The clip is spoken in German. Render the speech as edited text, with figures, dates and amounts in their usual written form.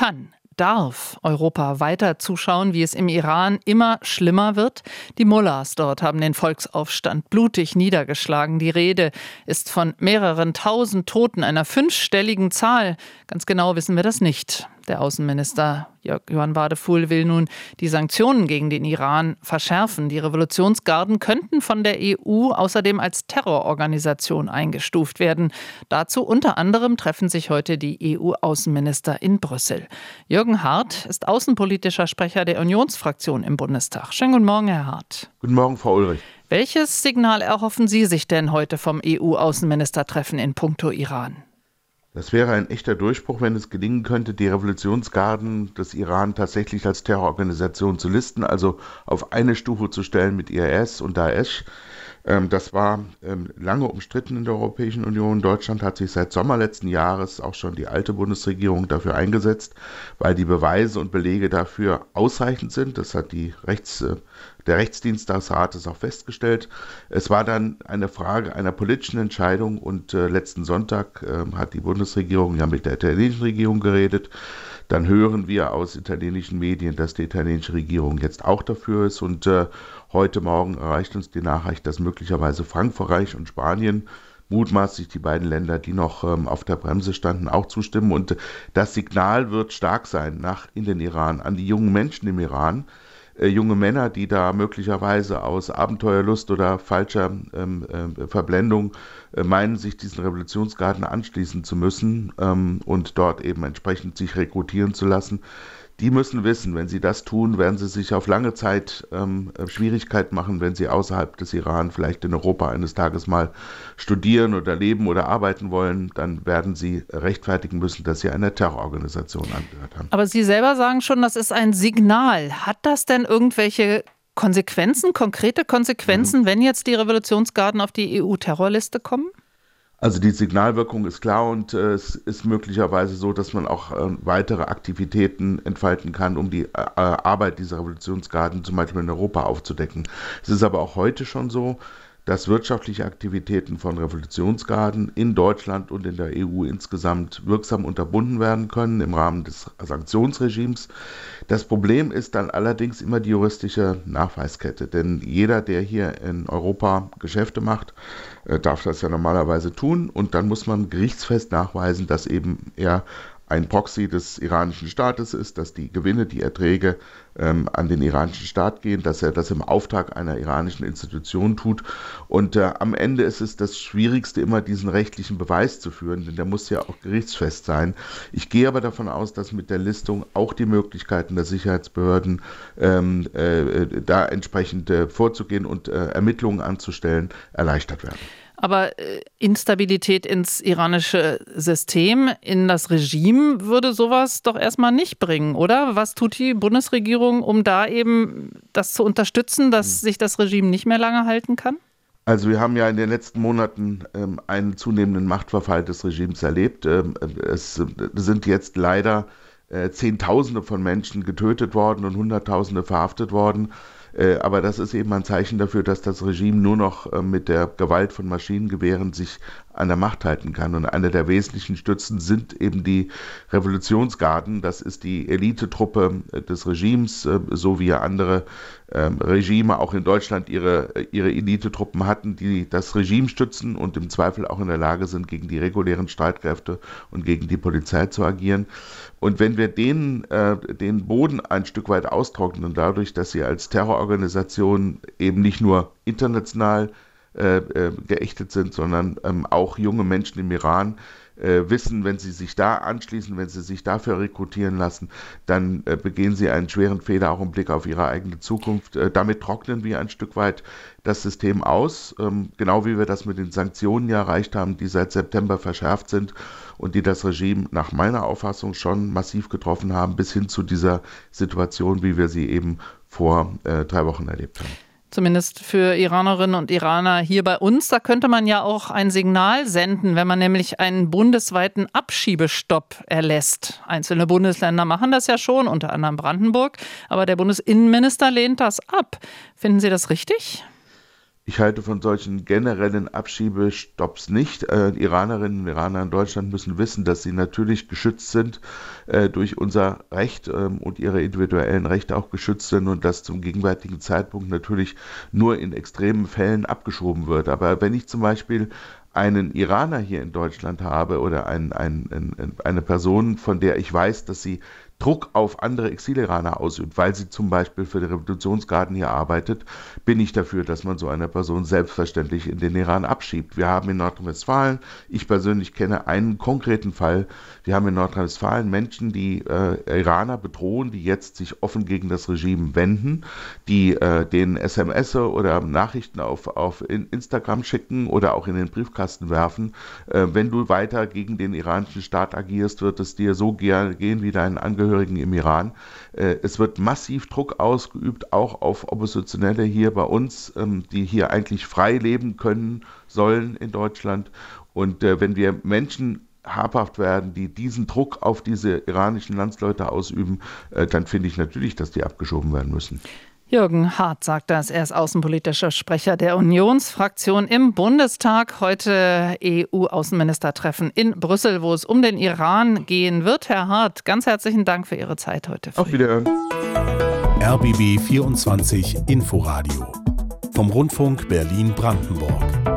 Darf Europa weiter zuschauen, wie es im Iran immer schlimmer wird? Die Mullahs dort haben den Volksaufstand blutig niedergeschlagen. Die Rede ist von mehreren tausend Toten, einer 5-stelligen Zahl. Ganz genau wissen wir das nicht. Der Außenminister Jörg-Johann Wadefuhl will nun die Sanktionen gegen den Iran verschärfen. Die Revolutionsgarden könnten von der EU außerdem als Terrororganisation eingestuft werden. Dazu unter anderem treffen sich heute die EU-Außenminister in Brüssel. Jürgen Hart ist außenpolitischer Sprecher der Unionsfraktion im Bundestag. Schönen guten Morgen, Herr Hart. Guten Morgen, Frau Ulrich. Welches Signal erhoffen Sie sich denn heute vom EU-Außenministertreffen in puncto Iran? Das wäre ein echter Durchbruch, wenn es gelingen könnte, die Revolutionsgarden des Iran tatsächlich als Terrororganisation zu listen, also auf eine Stufe zu stellen mit IS und Daesh. Das war lange umstritten in der Europäischen Union. Deutschland hat sich seit Sommer letzten Jahres, auch schon die alte Bundesregierung, dafür eingesetzt, weil die Beweise und Belege dafür ausreichend sind. Das hat der Rechtsdienst des Rates auch festgestellt. Es war dann eine Frage einer politischen Entscheidung und letzten Sonntag hat die Bundesregierung ja mit der italienischen Regierung geredet. Dann hören wir aus italienischen Medien, dass die italienische Regierung jetzt auch dafür ist. Und heute Morgen erreicht uns die Nachricht, dass möglicherweise Frankreich und Spanien, mutmaßlich die beiden Länder, die noch auf der Bremse standen, auch zustimmen. Und das Signal wird stark sein in den Iran, an die jungen Menschen im Iran. Junge Männer, die da möglicherweise aus Abenteuerlust oder falscher Verblendung meinen, sich diesen Revolutionsgarden anschließen zu müssen und dort eben entsprechend sich rekrutieren zu lassen. Die müssen wissen, wenn sie das tun, werden sie sich auf lange Zeit Schwierigkeiten machen, wenn sie außerhalb des Iran vielleicht in Europa eines Tages mal studieren oder leben oder arbeiten wollen, dann werden sie rechtfertigen müssen, dass sie einer Terrororganisation angehört haben. Aber Sie selber sagen schon, das ist ein Signal. Hat das denn irgendwelche Konsequenzen, konkrete Konsequenzen, wenn jetzt die Revolutionsgarden auf die EU-Terrorliste kommen? Also die Signalwirkung ist klar und es ist möglicherweise so, dass man auch weitere Aktivitäten entfalten kann, um die Arbeit dieser Revolutionsgarden zum Beispiel in Europa aufzudecken. Es ist aber auch heute schon so, dass wirtschaftliche Aktivitäten von Revolutionsgarden in Deutschland und in der EU insgesamt wirksam unterbunden werden können im Rahmen des Sanktionsregimes. Das Problem ist dann allerdings immer die juristische Nachweiskette, denn jeder, der hier in Europa Geschäfte macht, darf das ja normalerweise tun und dann muss man gerichtsfest nachweisen, dass eben er ein Proxy des iranischen Staates ist, dass die Gewinne, die Erträge an den iranischen Staat gehen, dass er das im Auftrag einer iranischen Institution tut. Und am Ende ist es das Schwierigste, immer diesen rechtlichen Beweis zu führen, denn der muss ja auch gerichtsfest sein. Ich gehe aber davon aus, dass mit der Listung auch die Möglichkeiten der Sicherheitsbehörden da entsprechend vorzugehen und Ermittlungen anzustellen, erleichtert werden. Aber Instabilität ins iranische System, in das Regime würde sowas doch erstmal nicht bringen, oder? Was tut die Bundesregierung, um da eben das zu unterstützen, dass sich das Regime nicht mehr lange halten kann? Also wir haben ja in den letzten Monaten einen zunehmenden Machtverfall des Regimes erlebt. Es sind jetzt leider Zehntausende von Menschen getötet worden und Hunderttausende verhaftet worden. Aber das ist eben ein Zeichen dafür, dass das Regime nur noch mit der Gewalt von Maschinengewehren sich an der Macht halten kann. Und eine der wesentlichen Stützen sind eben die Revolutionsgarden. Das ist die Elitetruppe des Regimes, so wie andere Regime auch in Deutschland ihre Elitetruppen hatten, die das Regime stützen und im Zweifel auch in der Lage sind, gegen die regulären Streitkräfte und gegen die Polizei zu agieren. Und wenn wir den Boden ein Stück weit austrocknen, dadurch, dass sie als Terrororganisation eben nicht nur international geächtet sind, sondern auch junge Menschen im Iran wissen, wenn sie sich da anschließen, wenn sie sich dafür rekrutieren lassen, dann begehen sie einen schweren Fehler auch im Blick auf ihre eigene Zukunft. Damit trocknen wir ein Stück weit das System aus, genau wie wir das mit den Sanktionen ja erreicht haben, die seit September verschärft sind und die das Regime nach meiner Auffassung schon massiv getroffen haben, bis hin zu dieser Situation, wie wir sie eben vor 3 Wochen erlebt haben. Zumindest für Iranerinnen und Iraner hier bei uns. Da könnte man ja auch ein Signal senden, wenn man nämlich einen bundesweiten Abschiebestopp erlässt. Einzelne Bundesländer machen das ja schon, unter anderem Brandenburg. Aber der Bundesinnenminister lehnt das ab. Finden Sie das richtig? Ich halte von solchen generellen Abschiebestopps nicht. Iranerinnen und Iraner in Deutschland müssen wissen, dass sie natürlich geschützt sind durch unser Recht und ihre individuellen Rechte auch geschützt sind und dass zum gegenwärtigen Zeitpunkt natürlich nur in extremen Fällen abgeschoben wird. Aber wenn ich zum Beispiel einen Iraner hier in Deutschland habe oder eine Person, von der ich weiß, dass sie Druck auf andere Exil-Iraner ausübt, weil sie zum Beispiel für die Revolutionsgarden hier arbeitet, bin ich dafür, dass man so eine Person selbstverständlich in den Iran abschiebt. Wir haben in Nordrhein-Westfalen, ich persönlich kenne einen konkreten Fall, wir haben in Nordrhein-Westfalen Menschen, die Iraner bedrohen, die jetzt sich offen gegen das Regime wenden, die denen SMS oder Nachrichten auf Instagram schicken oder auch in den Briefkasten werfen. Wenn du weiter gegen den iranischen Staat agierst, wird es dir so gehen wie deinen Angehörigen im Iran. Es wird massiv Druck ausgeübt, auch auf Oppositionelle hier bei uns, die hier eigentlich frei leben können sollen in Deutschland. Und wenn wir Menschen habhaft werden, die diesen Druck auf diese iranischen Landsleute ausüben, dann finde ich natürlich, dass die abgeschoben werden müssen. Jürgen Hart sagt das. Er ist außenpolitischer Sprecher der Unionsfraktion im Bundestag. Heute EU-Außenministertreffen in Brüssel, wo es um den Iran gehen wird. Herr Hart, ganz herzlichen Dank für Ihre Zeit heute früh. Auf Wiederhören. RBB 24 Inforadio vom Rundfunk Berlin-Brandenburg.